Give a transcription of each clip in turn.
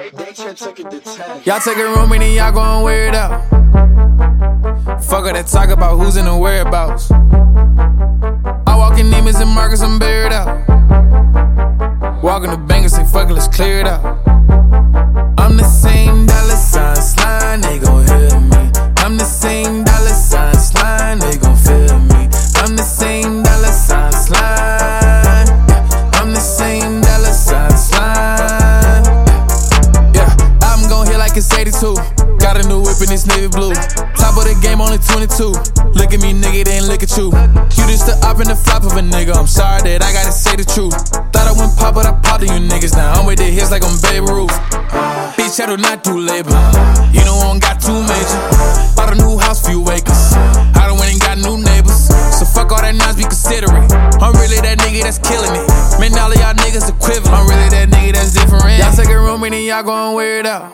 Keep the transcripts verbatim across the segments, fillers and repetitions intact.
Y'all take a room and then y'all gon' wear it out. Fuck all that talk about who's in the whereabouts. I walk in Neiman's and Marcus, I'm buried out. Walking the bank and say fuck it, let's clear it out. I'm the same dollar sign slime, they gon' hear me. I'm the same dollar sign slime, they gon' feel me. I'm the same dollar sign slime. I'm the same dollar sign slime. Yeah, I'm gon' hit like it's eighty-two. Got a new whip in this navy blue. Top of the game, only twenty-two. Look at me, nigga, they ain't look at you. You just the up and the flop of a nigga. I'm sorry that I gotta say the truth. Thought I went pop, but I popped to you niggas. Now I'm with the hits like I'm Babe Ruth. Bitch, I do not do labor. You know I don't got too major. Bought a new house, few acres. I done went and got new neighbors. So fuck all that nonsense, be considerate. I'm really that nigga that's killing it. Man, all of y'all niggas equivalent. I'm really that nigga that's different. Y'all take a room and then y'all gon' wear it out.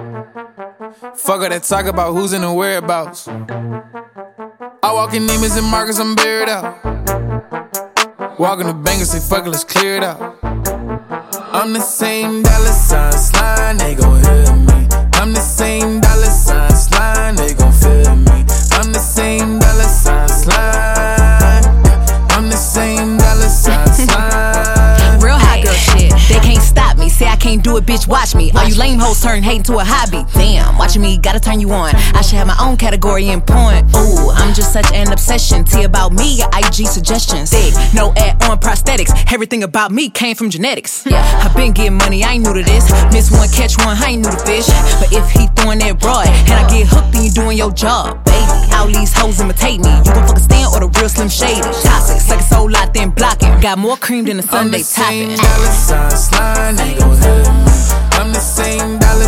Fuck all that talk about who's in the whereabouts. I walk in Neiman's and Marcus, I'm buried out. Walking the bank and say fuck it, let's clear it out. I'm the same dollar sign slime, they gon' hear me. I'm the same dollar sign slime, they gon' feel me. I'm the same dollar sign slime. I'm the same dollar sign slime. Real hot girl shit, they can't stop me. Say I can't do it, bitch, watch me. All you lame hoes turn hate into a hobby. Damn, watching me gotta turn you on. I should have my own category in porn. Ooh, I'm just such an obsession. T about me, your I G suggestions. Thick, no ad on prosthetics. Everything about me came from genetics. Yeah, I been getting money, I ain't new to this. Miss one, catch one, I ain't new to fish. But if he throwing that broad, and I get hooked, then you doing your job, baby. All these hoes imitate me. You gon' fuck a stand or the real Slim Shady. Toxic, suck a soul lot, then block it. Got more cream than a Sunday topping. I'm the same dollar sign slime, they gon' hear me. I'm the same dollar